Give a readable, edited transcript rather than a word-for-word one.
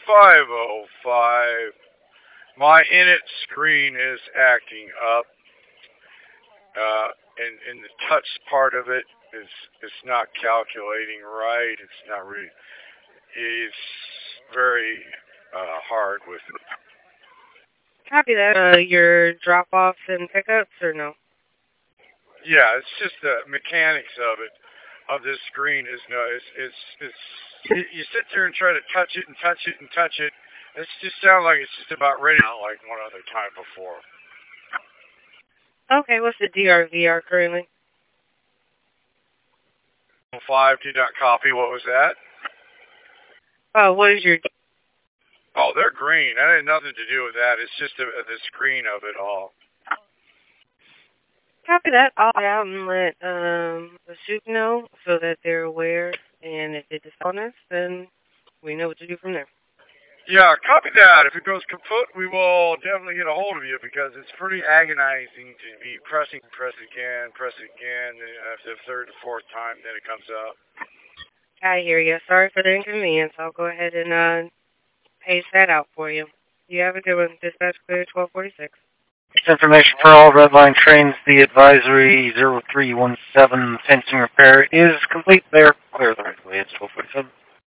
5:05. My init screen is acting up. And the touch part of it is not calculating right. It's not really. It's very hard with it. Copy that. Your drop-offs and pickups, or no? Yeah, it's just the mechanics of it. Of this screen is no. It's. You sit there and try to touch it and touch it and touch it. It just sounds like it's just about ready out like one other time before. Okay, what's the DRVR currently? 5 did not copy. What was that? Oh, what is your... Oh, they're green. That had nothing to do with that. It's just the screen of it all. Copy that. I'll out and let the soup know so that they're aware. And if it's dishonest, then we know what to do from there. Yeah, copy that. If it goes kaput, we will definitely get a hold of you because it's pretty agonizing to be press again, and after the third or fourth time, then it comes up. I hear you. Sorry for the inconvenience. I'll go ahead and paste that out for you. You have a good one. Dispatch clear 1246. Information for all Red Line trains. The advisory 0317 fencing repair is complete there. Clear the right way. It's 1247.